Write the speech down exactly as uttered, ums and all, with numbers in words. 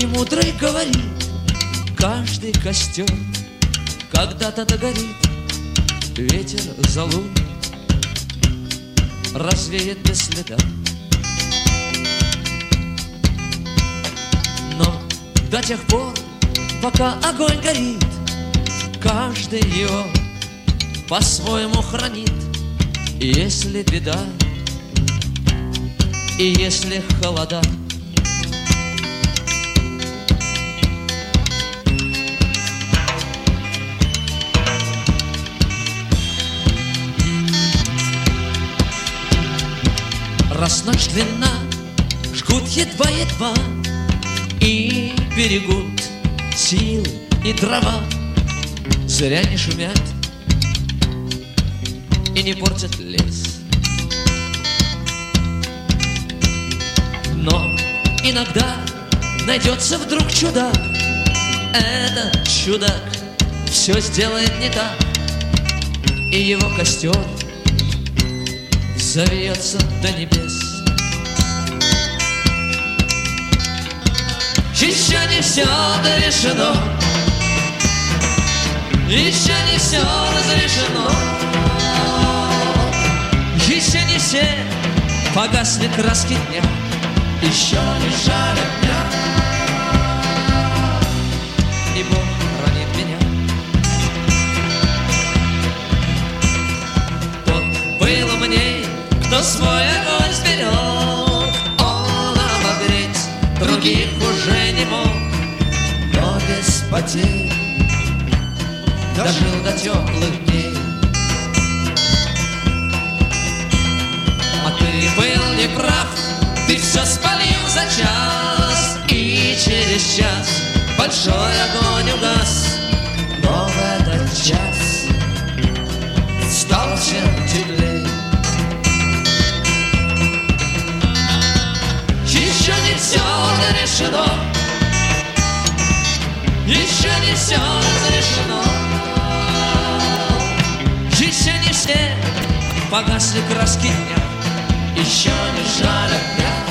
И мудрый говорит: каждый костер когда-то догорит, ветер золу развеет без следа. Но до тех пор, пока огонь горит, каждый его по-своему хранит. И если беда, и если холода, раз ночь длинна, жгут едва-едва и берегут силы и дрова, зря не шумят и не портят лес. Но иногда найдется вдруг чудак, этот чудак все сделает не так, и его костер завьется до небес. Еще не все дорешено, еще не все разрешено, еще не все погасли краски дня, еще не жаль огня, и Бог хранит меня. Вот было мне, кто свой огонь сберег, он обогреть других уже не мог, но без потерь дожил до теплых дней. А ты был неправ, ты все спалил за час, и через час большой огонь угас, но в этот час стал чем теплей. Еще не все решено, еще не все разрешено, еще не все погасли краски дня, еще не жаль огня.